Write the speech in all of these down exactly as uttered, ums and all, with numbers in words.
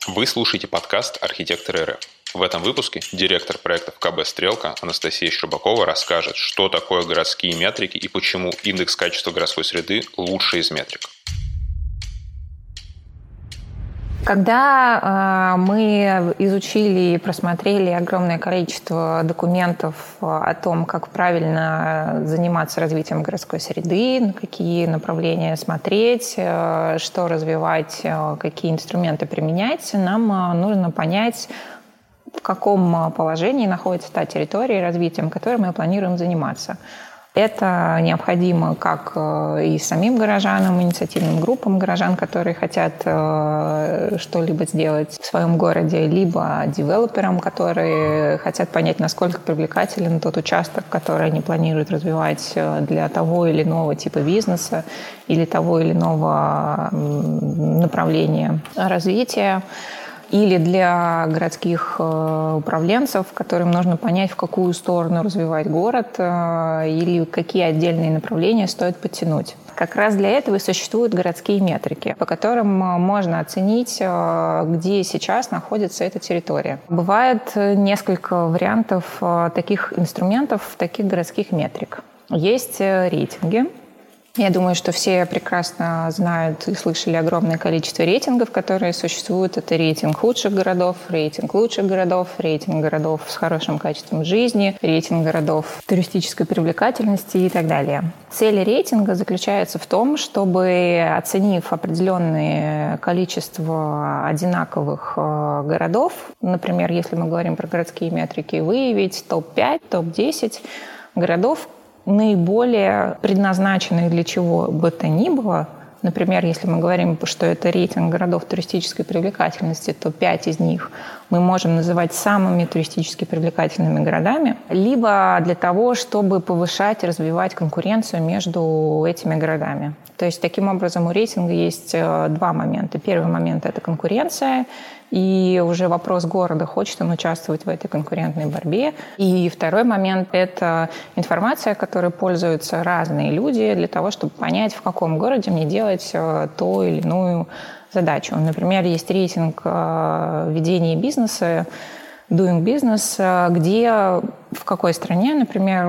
Вы слушаете подкаст «Архитекторы эр эф». В этом выпуске директор проектов ка бэ «Стрелка» Анастасия Щербакова расскажет, что такое городские метрики и почему индекс качества городской среды лучший из метрик. Когда э, мы изучили и просмотрели огромное количество документов о том, как правильно заниматься развитием городской среды, на какие направления смотреть, э, что развивать, э, какие инструменты применять, нам э, нужно понять, в каком положении находится та территория, развитием которой мы планируем заниматься. Это необходимо как и самим горожанам, инициативным группам горожан, которые хотят что-либо сделать в своем городе, либо девелоперам, которые хотят понять, насколько привлекателен тот участок, который они планируют развивать для того или иного типа бизнеса или того или иного направления развития. Или для городских управленцев, которым нужно понять, в какую сторону развивать город или какие отдельные направления стоит подтянуть. Как раз для этого и существуют городские метрики, по которым можно оценить, где сейчас находится эта территория. Бывает несколько вариантов таких инструментов, таких городских метрик. Есть рейтинги. Я думаю, что все прекрасно знают и слышали огромное количество рейтингов, которые существуют. Это рейтинг худших городов, рейтинг лучших городов, рейтинг городов с хорошим качеством жизни, рейтинг городов туристической привлекательности и так далее. Цель рейтинга заключается в том, чтобы, оценив определенное количество одинаковых городов, например, если мы говорим про городские метрики, выявить топ пять, топ десять городов, наиболее предназначенные для чего бы то ни было. Например, если мы говорим, что это рейтинг городов туристической привлекательности, то пять из них мы можем называть самыми туристически привлекательными городами, либо для того, чтобы повышать и развивать конкуренцию между этими городами. То есть, таким образом, у рейтинга есть два момента. Первый момент – это конкуренция, и уже вопрос города, хочет он участвовать в этой конкурентной борьбе. И второй момент – это информация, которой пользуются разные люди для того, чтобы понять, в каком городе мне делать ту или иную задачу. Например, есть рейтинг ведения бизнеса, Doing Business, где в какой стране, например,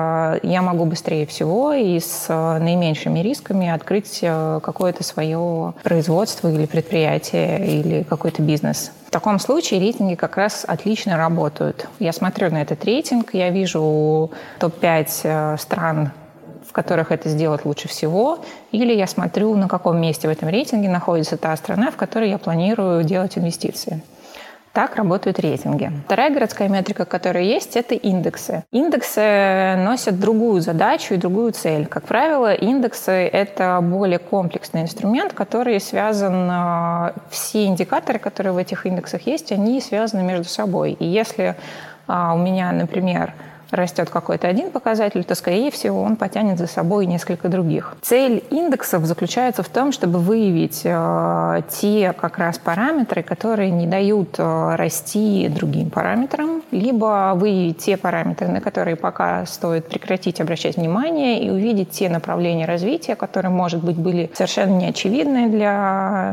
я могу быстрее всего и с наименьшими рисками открыть какое-то свое производство или предприятие, или какой-то бизнес. В таком случае рейтинги как раз отлично работают. Я смотрю на этот рейтинг, я вижу топ пять стран, в которых это сделать лучше всего, или я смотрю, на каком месте в этом рейтинге находится та страна, в которой я планирую делать инвестиции. Так работают рейтинги. Вторая городская метрика, которая есть, это индексы. Индексы носят другую задачу и другую цель. Как правило, индексы – это более комплексный инструмент, который связан… Все индикаторы, которые в этих индексах есть, они связаны между собой. И если у меня, например, растет какой-то один показатель, то, скорее всего, он потянет за собой несколько других. Цель индексов заключается в том, чтобы выявить э, те как раз параметры, которые не дают э, расти другим параметрам, либо выявить те параметры, на которые пока стоит прекратить обращать внимание, и увидеть те направления развития, которые, может быть, были совершенно неочевидны для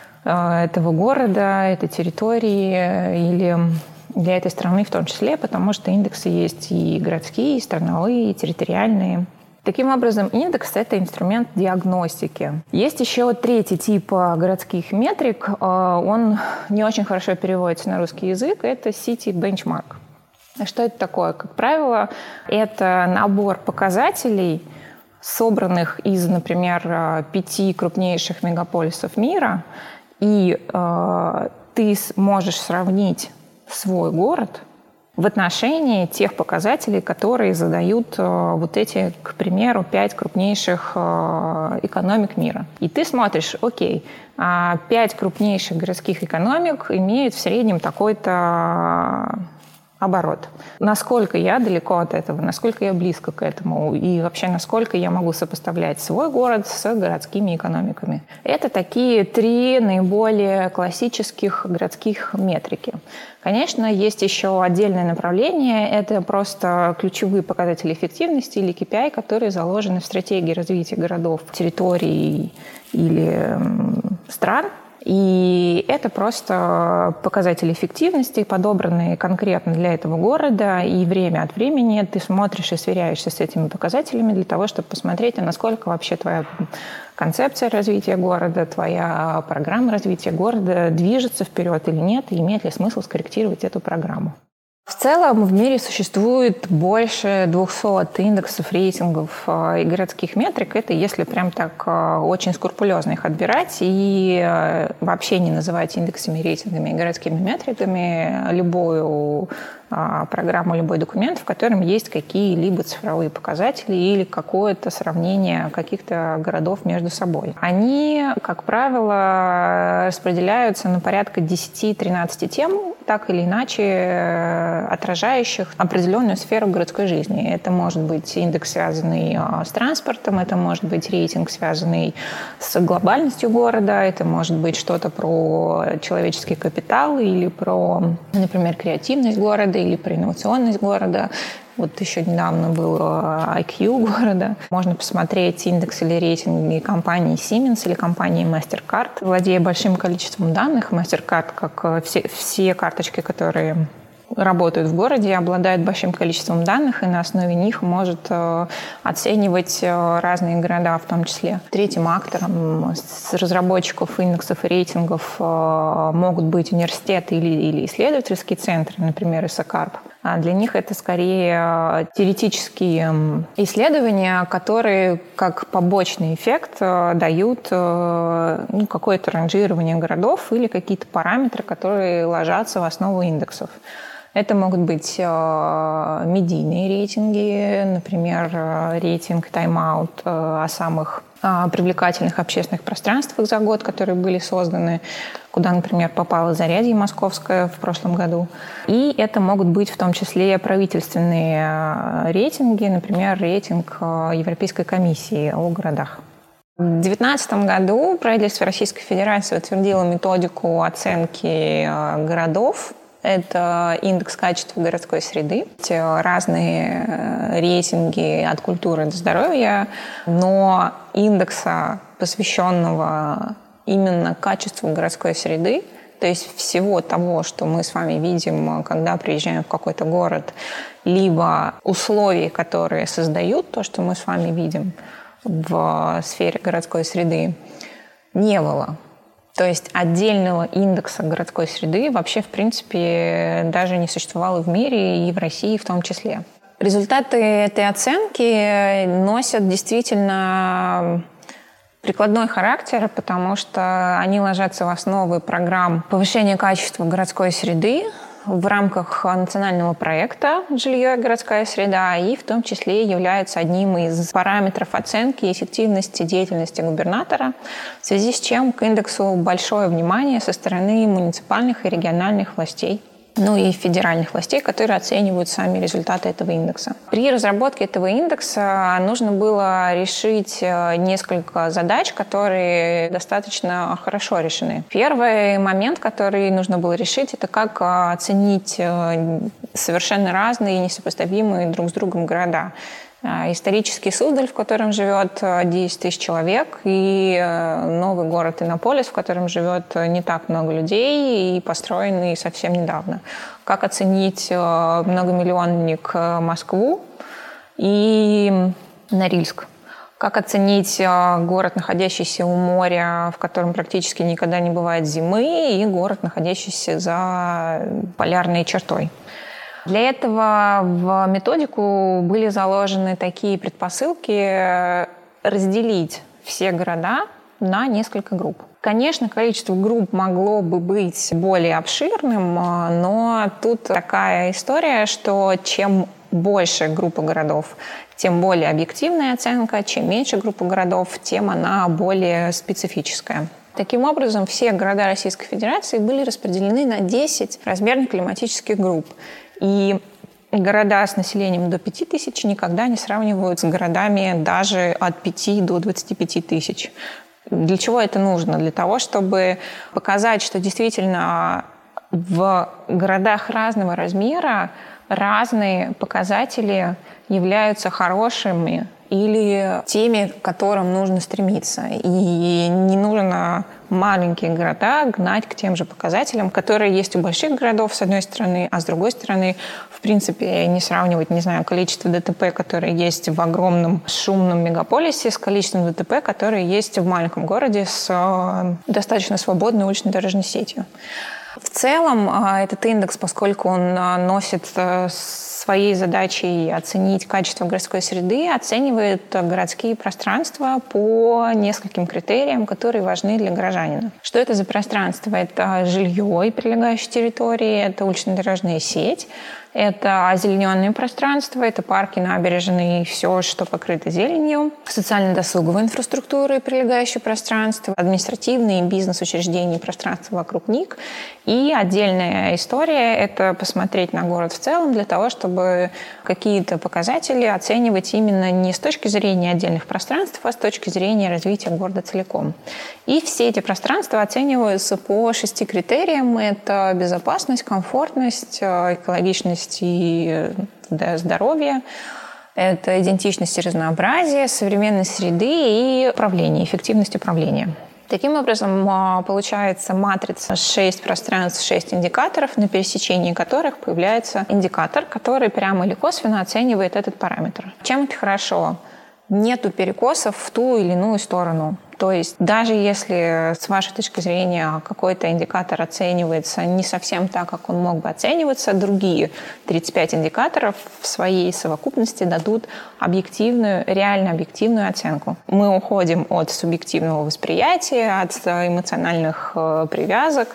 э, этого города, этой территории или для этой страны в том числе, потому что индексы есть и городские, и страновые, и территориальные. Таким образом, индекс – это инструмент диагностики. Есть еще третий тип городских метрик. Он не очень хорошо переводится на русский язык. Это City Benchmark. Что это такое? Как правило, это набор показателей, собранных из, например, пяти крупнейших мегаполисов мира, и э, ты можешь сравнить свой город в отношении тех показателей, которые задают э, вот эти, к примеру, пять крупнейших э, экономик мира. И ты смотришь, окей, а пять крупнейших городских экономик имеют в среднем такой-то оборот. Насколько я далеко от этого, насколько я близко к этому, и вообще насколько я могу сопоставлять свой город с городскими экономиками. Это такие три наиболее классических городских метрики. Конечно, есть еще отдельное направление, это просто ключевые показатели эффективности или кей пи ай, которые заложены в стратегии развития городов, территорий или стран. И это просто показатели эффективности, подобранные конкретно для этого города, и время от времени ты смотришь и сверяешься с этими показателями для того, чтобы посмотреть, а насколько вообще твоя концепция развития города, твоя программа развития города движется вперед или нет, и имеет ли смысл скорректировать эту программу. В целом в мире существует больше двухсот индексов, рейтингов и городских метрик. Это если прям так очень скрупулезно их отбирать и вообще не называть индексами, рейтингами и городскими метриками любую программу, любой документ, в котором есть какие-либо цифровые показатели или какое-то сравнение каких-то городов между собой. Они, как правило, распределяются на порядка десять-тринадцать тем, так или иначе отражающих определенную сферу городской жизни. Это может быть индекс, связанный с транспортом, это может быть рейтинг, связанный с глобальностью города, это может быть что-то про человеческий капитал или про, например, креативность города или про инновационность города. Вот еще недавно был ай кью города. Можно посмотреть индекс или рейтинг компании Siemens или компании MasterCard. Владея большим количеством данных, MasterCard, как все, все карточки, которые работают в городе, обладает большим количеством данных и на основе них может э, оценивать э, разные города в том числе. Третьим актором с разработчиков индексов и рейтингов э, могут быть университеты или, или исследовательские центры, например, ИСАКАРП. А для них это скорее теоретические исследования, которые как побочный эффект дают ну, какое-то ранжирование городов или какие-то параметры, которые ложатся в основу индексов. Это могут быть медийные рейтинги, например, рейтинг Time Out о самых привлекательных общественных пространствах за год, которые были созданы, куда, например, попало Зарядье Московское в прошлом году. И это могут быть в том числе правительственные рейтинги, например, рейтинг Европейской комиссии о городах. В две тысячи девятнадцатом году правительство Российской Федерации утвердило методику оценки городов. Это индекс качества городской среды, разные рейтинги от культуры до здоровья, но индекса, посвященного именно качеству городской среды, то есть всего того, что мы с вами видим, когда приезжаем в какой-то город, либо условий, которые создают то, что мы с вами видим в сфере городской среды, не было. То есть отдельного индекса городской среды вообще, в принципе, даже не существовало в мире и в России в том числе. Результаты этой оценки носят действительно прикладной характер, потому что они ложатся в основы программ повышения качества городской среды в рамках национального проекта «Жилье и городская среда» и в том числе являются одним из параметров оценки эффективности деятельности губернатора, в связи с чем к индексу большое внимание со стороны муниципальных и региональных властей, ну и федеральных властей, которые оценивают сами результаты этого индекса. При разработке этого индекса нужно было решить несколько задач, которые достаточно хорошо решены. Первый момент, который нужно было решить, это как оценить совершенно разные и несопоставимые друг с другом города. Исторический Суздаль, в котором живет десять тысяч человек, и новый город Иннополис, в котором живет не так много людей и построенный совсем недавно. Как оценить многомиллионник Москву и Норильск? Как оценить город, находящийся у моря, в котором практически никогда не бывает зимы, и город, находящийся за полярной чертой? Для этого в методику были заложены такие предпосылки разделить все города на несколько групп. Конечно, количество групп могло бы быть более обширным, но тут такая история, что чем больше группа городов, тем более объективная оценка, чем меньше группа городов, тем она более специфическая. Таким образом, все города Российской Федерации были распределены на десять размерных климатических групп. И города с населением до пяти тысяч никогда не сравнивают с городами даже от пяти до двадцати пяти тысяч. Для чего это нужно? Для того, чтобы показать, что действительно в городах разного размера разные показатели являются хорошими или теми, к которым нужно стремиться. И не нужно маленькие города гнать к тем же показателям, которые есть у больших городов, с одной стороны, а с другой стороны, в принципе, не сравнивать, не знаю, количество ДТП, которые есть в огромном шумном мегаполисе, с количеством ДТП, которые есть в маленьком городе с достаточно свободной уличной дорожной сетью. В целом, этот индекс, поскольку он носит своей задачей оценить качество городской среды, оценивает городские пространства по нескольким критериям, которые важны для горожанина. Что это за пространство? Это жилье и прилегающие территории, это улично-дорожная сеть, это озелененные пространства, это парки, набережные и все, что покрыто зеленью, социально-досуговая инфраструктура и прилегающие пространства, административные и бизнес-учреждения и пространства вокруг них. И отдельная история – это посмотреть на город в целом для того, чтобы какие-то показатели оценивать именно не с точки зрения отдельных пространств, а с точки зрения развития города целиком. И все эти пространства оцениваются по шести критериям. Это безопасность, комфортность, экологичность и здоровье, это идентичность и разнообразие, современность среды и управление, эффективность управления. Таким образом, получается матрица шесть пространств, шесть индикаторов, на пересечении которых появляется индикатор, который прямо или косвенно оценивает этот параметр. Чем это хорошо? Нету перекосов в ту или иную сторону. То есть даже если с вашей точки зрения какой-то индикатор оценивается не совсем так, как он мог бы оцениваться, другие тридцать пять индикаторов в своей совокупности дадут объективную, реально объективную оценку. Мы уходим от субъективного восприятия, от эмоциональных привязок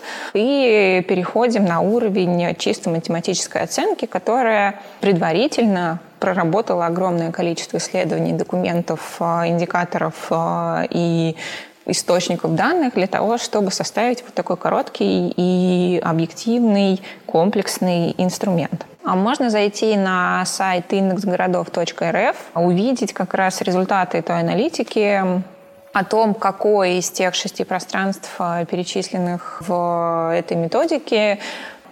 и переходим на уровень чисто математической оценки, которая предварительно проработала огромное количество исследований, документов, индикаторов и источников данных для того, чтобы составить вот такой короткий и объективный комплексный инструмент. А можно зайти на сайт индекс городов точка эр эф, увидеть как раз результаты той аналитики о том, какое из тех шести пространств, перечисленных в этой методике,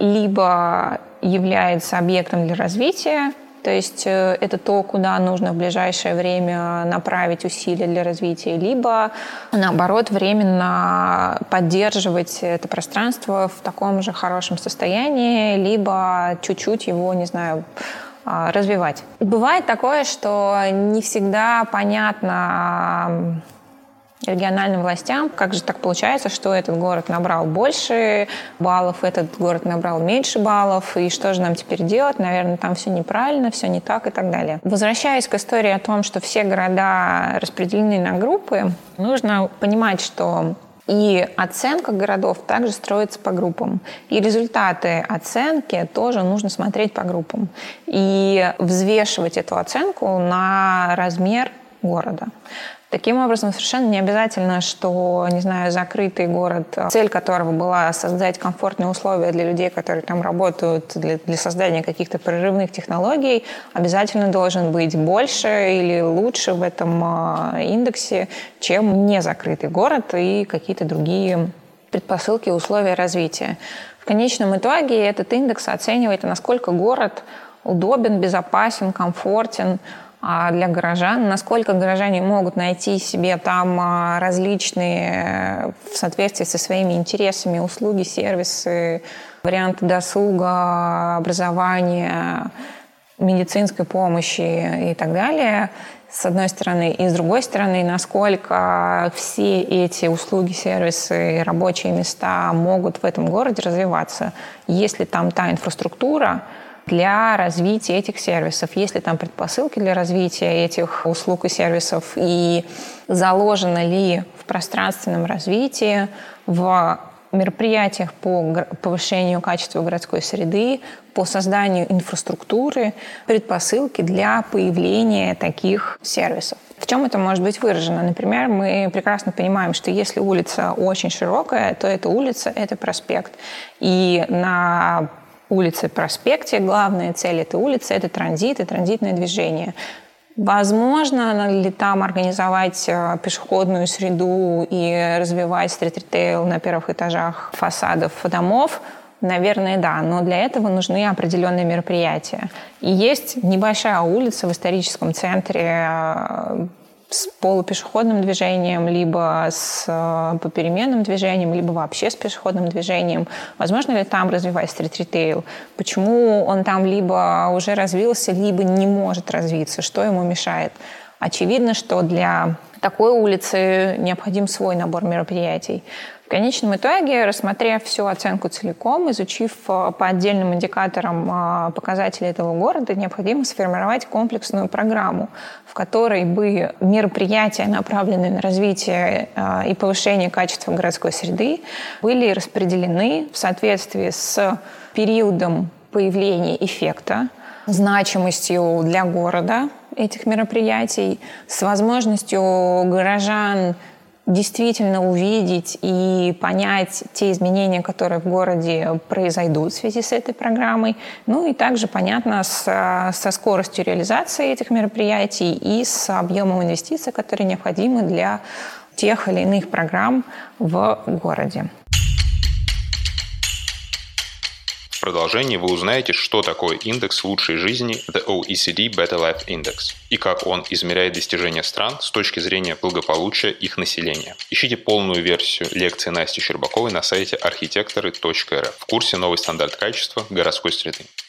либо является объектом для развития, то есть это то, куда нужно в ближайшее время направить усилия для развития, либо, наоборот, временно поддерживать это пространство в таком же хорошем состоянии, либо чуть-чуть его, не знаю, развивать. Бывает такое, что не всегда понятно региональным властям, как же так получается, что этот город набрал больше баллов, этот город набрал меньше баллов, и что же нам теперь делать? Наверное, там все неправильно, все не так и так далее. Возвращаясь к истории о том, что все города распределены на группы, нужно понимать, что и оценка городов также строится по группам. И результаты оценки тоже нужно смотреть по группам. И взвешивать эту оценку на размер города. Таким образом, совершенно не обязательно, что, не знаю, закрытый город, цель которого была создать комфортные условия для людей, которые там работают, для, для создания каких-то прорывных технологий, обязательно должен быть больше или лучше в этом индексе, чем не закрытый город и какие-то другие предпосылки и условия развития. В конечном итоге этот индекс оценивает, насколько город удобен, безопасен, комфортен для горожан, насколько горожане могут найти себе там различные, в соответствии со своими интересами, услуги, сервисы, варианты досуга, образования, медицинской помощи и так далее, с одной стороны. И с другой стороны, насколько все эти услуги, сервисы, рабочие места могут в этом городе развиваться. Есть ли там та инфраструктура для развития этих сервисов, есть ли там предпосылки для развития этих услуг и сервисов, и заложено ли в пространственном развитии, в мероприятиях по повышению качества городской среды, по созданию инфраструктуры, предпосылки для появления таких сервисов. В чем это может быть выражено? Например, мы прекрасно понимаем, что если улица очень широкая, то эта улица — это проспект. И на улице, проспекте главная цель этой улицы — это транзит и транзитное движение. Возможно ли там организовать пешеходную среду и развивать стрит-ритейл на первых этажах фасадов домов? Наверное, да, но для этого нужны определенные мероприятия. И есть небольшая улица в историческом центре с полупешеходным движением, либо с попеременным движением, либо вообще с пешеходным движением. Возможно ли там развивать стрит-ритейл? Почему он там либо уже развился, либо не может развиться? Что ему мешает? Очевидно, что для такой улицы необходим свой набор мероприятий. В конечном итоге, рассмотрев всю оценку целиком, изучив по отдельным индикаторам показатели этого города, необходимо сформировать комплексную программу, в которой бы мероприятия, направленные на развитие и повышение качества городской среды, были распределены в соответствии с периодом появления эффекта, значимостью для города этих мероприятий, с возможностью горожан действительно увидеть и понять те изменения, которые в городе произойдут в связи с этой программой. Ну и также, понятно, с, со скоростью реализации этих мероприятий и с объемом инвестиций, которые необходимы для тех или иных программ в городе. В продолжении вы узнаете, что такое индекс лучшей жизни The о и си ди Better Life Index и как он измеряет достижения стран с точки зрения благополучия их населения. Ищите полную версию лекции Насти Щербаковой на сайте архитекторы точка эр эф в курсе «Новый стандарт качества городской среды».